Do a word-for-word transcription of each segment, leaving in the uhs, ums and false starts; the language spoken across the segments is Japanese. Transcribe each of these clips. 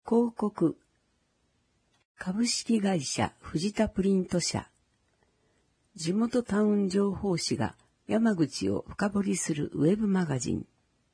広告。株式会社藤田プリント社。地元タウン情報誌が山口を深掘りするウェブマガジン。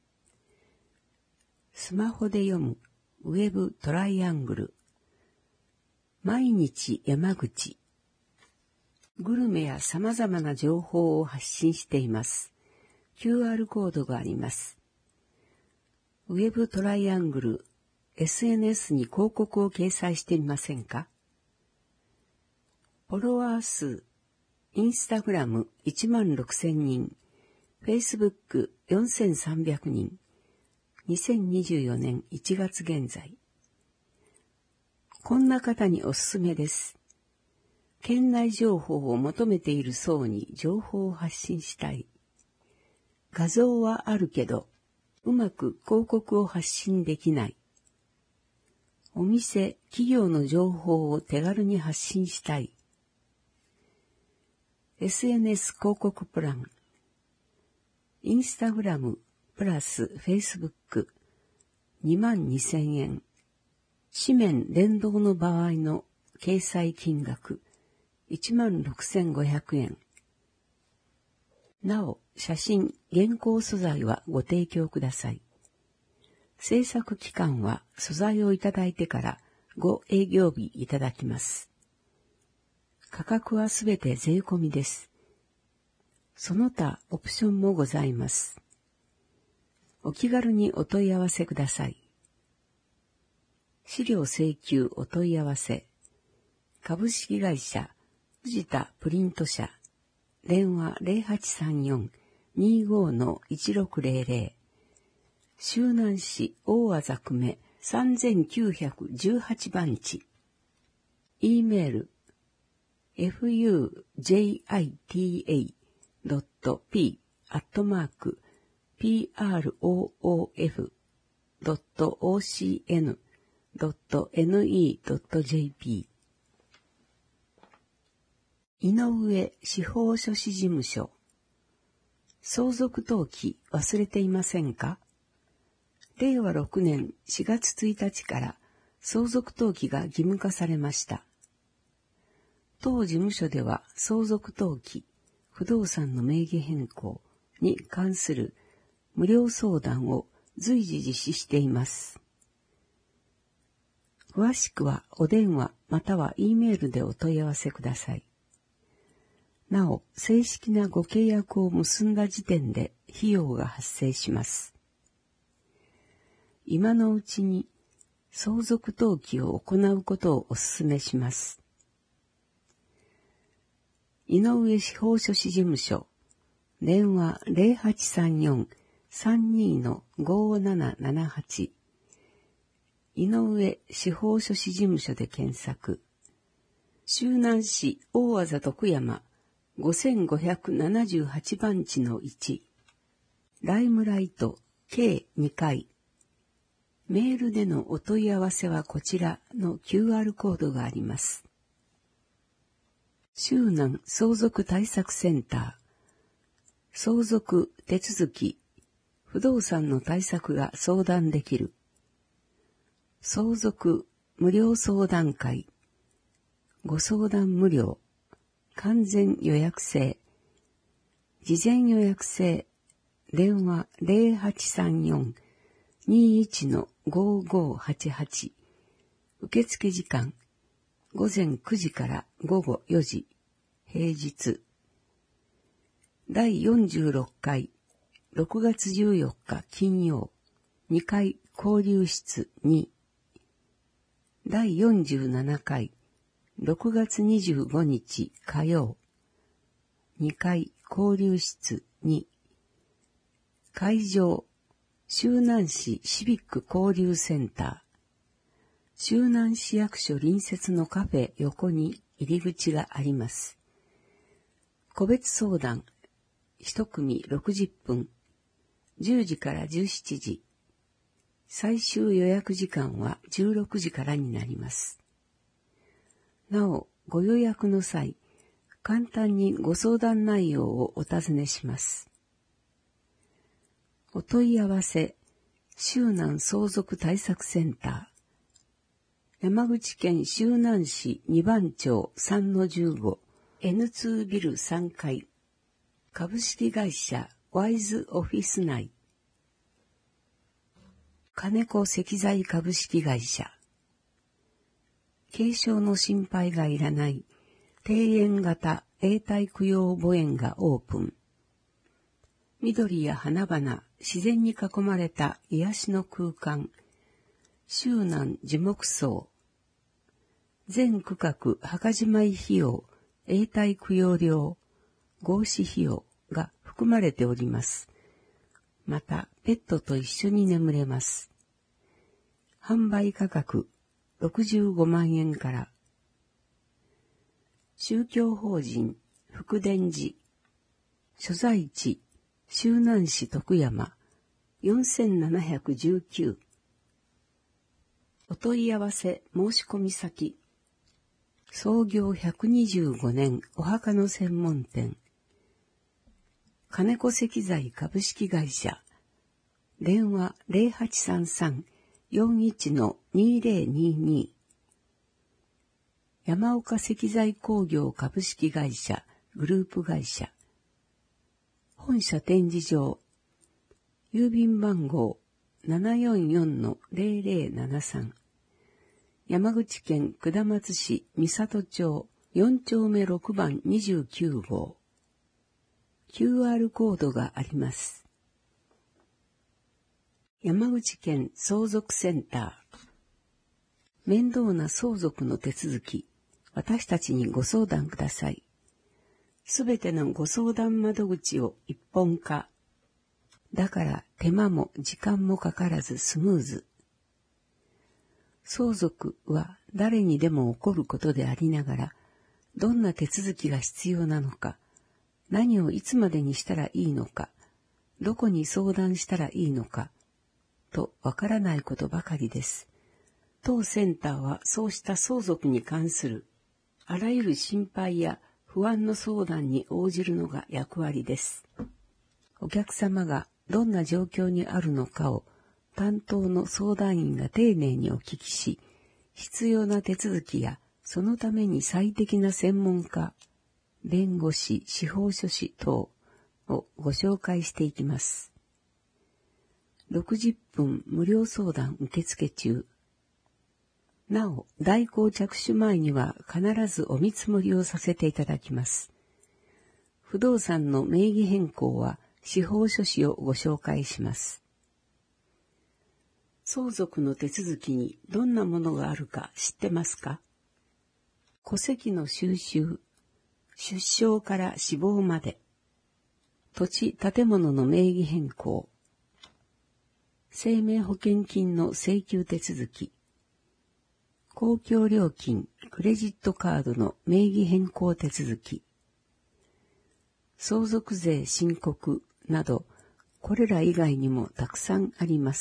スマホで読むウェブトライアングル。毎日山口。グルメや様々な情報を発信しています。キューアール コードがあります。ウェブトライアングル、エスエヌエス に広告を掲載してみませんか？フォロワー数、インスタグラムいちまんろくせんにん、フェイスブックよんせんさんびゃくにん、にせんにじゅうよねんいちがつ現在。こんな方におすすめです。県内情報を求めている層に情報を発信したい。画像はあるけど、うまく広告を発信できない。お店、企業の情報を手軽に発信したい。エスエヌエス 広告プラン。インスタグラムプラスフェイスブックにまんにせんえん。紙面連動の場合の掲載金額いちまんろくせんごひゃくえん。なお、写真、原稿素材はご提供ください。制作期間は素材をいただいてからご営業日いただきます。価格はすべて税込みです。その他オプションもございます。お気軽にお問い合わせください。資料請求お問い合わせ。株式会社藤田プリント社。電話 ゼロはちさんよん にーごー いちろくゼロゼロ。周南市大字久米さんぜんきゅうひゃくじゅうはちばんち。e メール エフユージェイアイティーエードットピー アットマーク ピーアールオーオーエフ ドットオーシーエヌ ドットエヌイー ドットジェーピー。井上司法書士事務所。相続登記忘れていませんか？れいわろくねんしがつついたちから相続登記が義務化されました。当事務所では相続登記、不動産の名義変更に関する無料相談を随時実施しています。詳しくはお電話または E メールでお問い合わせください。なお、正式なご契約を結んだ時点で費用が発生します。今のうちに相続登記を行うことをお勧めします。井上司法書士事務所。電話 ゼロはちさんよん さんにー ごーななななはち。井上司法書士事務所で検索。周南市大字徳山ごせんごひゃくななじゅうはちばんちのいち。ライムライト計にかい。メールでのお問い合わせはこちらの キューアール コードがあります。周南相続対策センター。相続手続き、不動産の対策が相談できる。相続無料相談会。ご相談無料。完全予約制。事前予約制。電話 ゼロはちさんよん にーいち ごーごーはちはち。受付時間ごぜんくじからごごよじ。平日。だいよんじゅうろっかいろくがつじゅうよっか金曜にかい交流室に。だいよんじゅうななかいろくがつにじゅうごにち火曜にかい交流室に。会場周南市シビック交流センター。周南市役所隣接のカフェ横に入り口があります。個別相談一組ろくじゅっぷん、じゅうじからじゅうしちじ。最終予約時間はじゅうろくじからになります。なお、ご予約の際、簡単にご相談内容をお尋ねします。お問い合わせ、周南相続対策センター。 山口県周南市にばん町さんのじゅうご エヌツー ビルさんかい株式会社ワイズオフィス内金子石材株式会社軽症の心配がいらない庭園型永代供養墓園がオープン。緑や花々、自然に囲まれた癒しの空間。周南樹木葬。全区画墓じまい費用、永代供養料、合祀費用が含まれております。また、ペットと一緒に眠れます。販売価格ろくじゅうごまんえんから。宗教法人福伝寺。所在地周南市徳山よんせんななひゃくじゅうきゅう。お問い合わせ申し込み先。創業ひゃくにじゅうごねんお墓の専門店。金子石材株式会社。電話 ゼロはちさんさん よんいち にゼロにに。山岡石材工業株式会社グループ会社。本社展示場。郵便番号 ななよんよんのゼロゼロななさん。山口県下松市三郷町よんちょうめろくばんにじゅうきゅうごう。キューアール コードがあります。山口県相続センター。面倒な相続の手続き、私たちにご相談ください。すべてのご相談窓口を一本化。だから手間も時間もかからずスムーズ。相続は誰にでも起こることでありながら、どんな手続きが必要なのか、何をいつまでにしたらいいのか、どこに相談したらいいのか、とわからないことばかりです。当センターはそうした相続に関するあらゆる心配や不安の相談に応じるのが役割です。お客様がどんな状況にあるのかを担当の相談員が丁寧にお聞きし、必要な手続きやそのために最適な専門家、弁護士、司法書士等をご紹介していきます。ろくじゅっぷん無料相談受付中。なお、代行着手前には必ずお見積もりをさせていただきます。不動産の名義変更は司法書士をご紹介します。相続の手続きにどんなものがあるか知ってますか？戸籍の収集、出生から死亡まで、土地・建物の名義変更、生命保険金の請求手続き、公共料金、クレジットカードの名義変更手続き、相続税申告など、これら以外にもたくさんあります。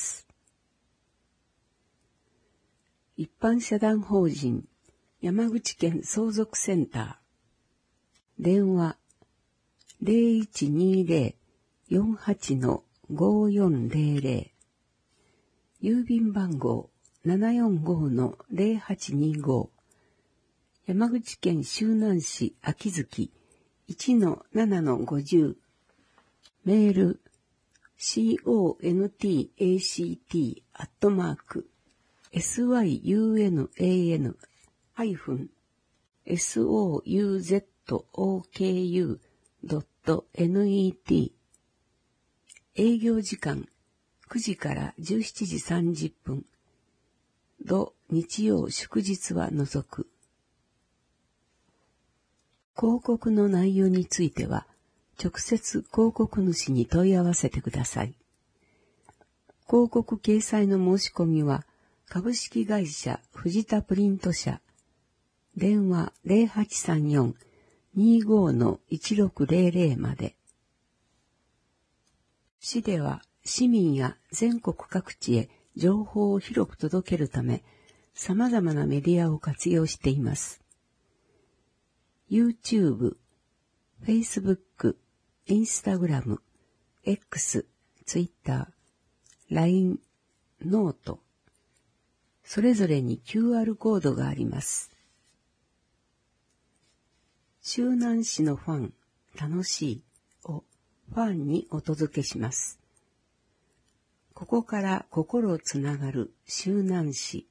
一般社団法人山口県相続センター。電話 ゼロいちにゼロ よんはち ごよんゼロゼロ。郵便番号 ななよんごのゼロはちにご。山口県周南市秋月 いちのななのごじゅう。メール コンタクト アットマーク サン サウザン ハイフン ソウゾク ドット ネット。営業時間くじからじゅうしちじさんじゅっぷん。土日曜祝日は除く。広告の内容については、直接広告主に問い合わせてください。広告掲載の申し込みは、株式会社藤田プリント社、電話 ゼロはちさんよん にごのいちろくゼロゼロ まで。市では市民や全国各地へ情報を広く届けるため、様々なメディアを活用しています。YouTube、Facebook、Instagram、X、Twitter、ライン、ノート、 それぞれに キューアール コードがあります。周南市のファン、楽しいをファンにお届けします。ここから心つながる周南市。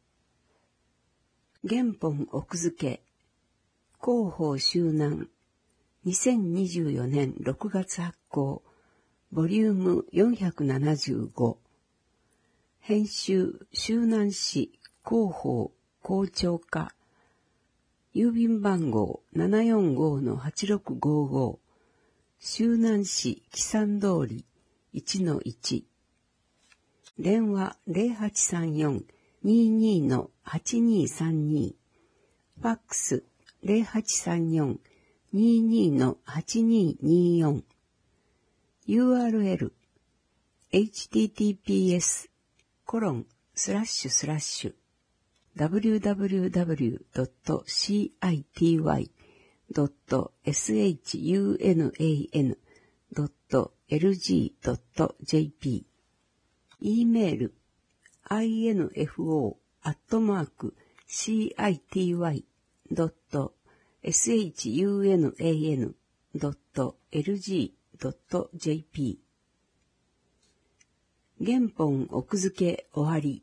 原本奥付け、広報周南、にせんにじゅうよねんろくがつ発行、ボリュームよんひゃくななじゅうご。編集周南市広報校長課、郵便番号 ななよんごのはちろくごご、周南市木山通り いちのいち。電話 ゼロはちさんよん にーにーのはちにーさんに、ファックス ゼロはちさんよん にーにーのはちにーにーよん、ユーアールエル エイチティーティーピーエス コロンスラッシュスラッシュ ダブリューダブリューダブリュードットシーアイティーワイドットエスエイチユーエヌエーエヌドットエルジードットジェーピー、 E メール アイエヌエフオー アットマーク シーアイティーワイドットエスエイチユーエヌエーエヌドットエルジードットジェーピー。 原本奥付け終わり。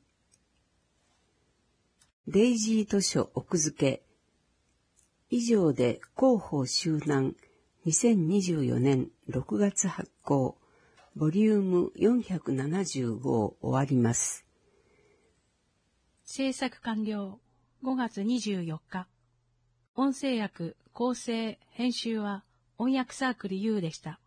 デイジー図書奥付け。以上で広報周南にせんにじゅうよねんろくがつ発行、ボリュームよんひゃくななじゅうごを終わります。 制作完了。ごがつにじゅうよっか。音声訳、構成、編集は音訳サークル U でした。